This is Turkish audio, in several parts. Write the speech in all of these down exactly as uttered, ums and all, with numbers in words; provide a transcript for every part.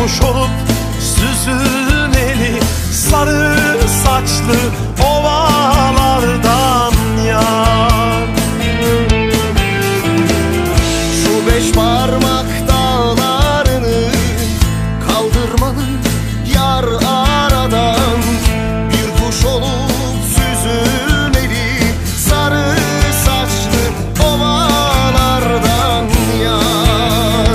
kuş olup süzülmeli sarı saçlı ovalardan yar. Şu beş parmak dağlarını kaldırmalı yar aradan, bir kuş olup süzülmeli sarı saçlı ovalardan yar.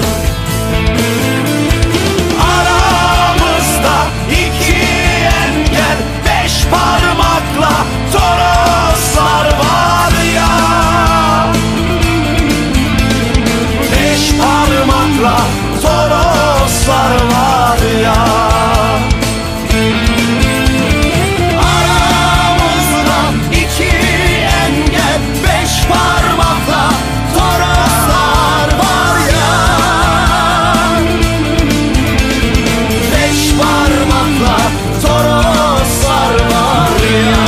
Aramızda iki engel beş parmakla toroslar var ya. Beş parmakla toroslar var ya. Aramızda iki engel beş parmakla toroslar var ya. Beş parmakla toroslar var ya.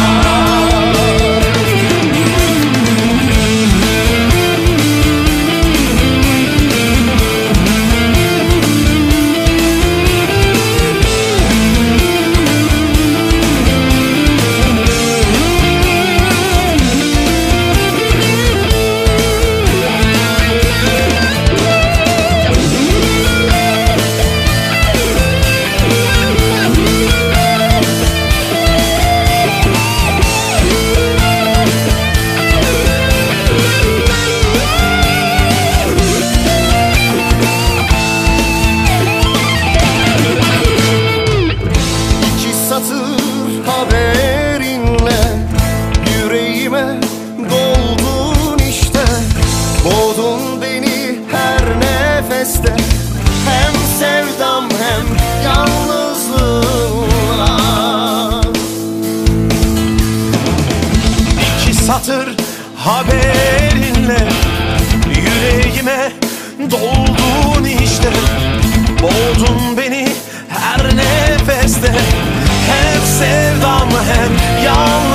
İki satır haberinle yüreğime doldun işte. Boğdun beni her nefeste, hem sevdam hem yalnızlığımla. İki satır haberinle yüreğime doldun işte. Boğdun beni her nefeste, hem sevdam hem yalnızlığımla.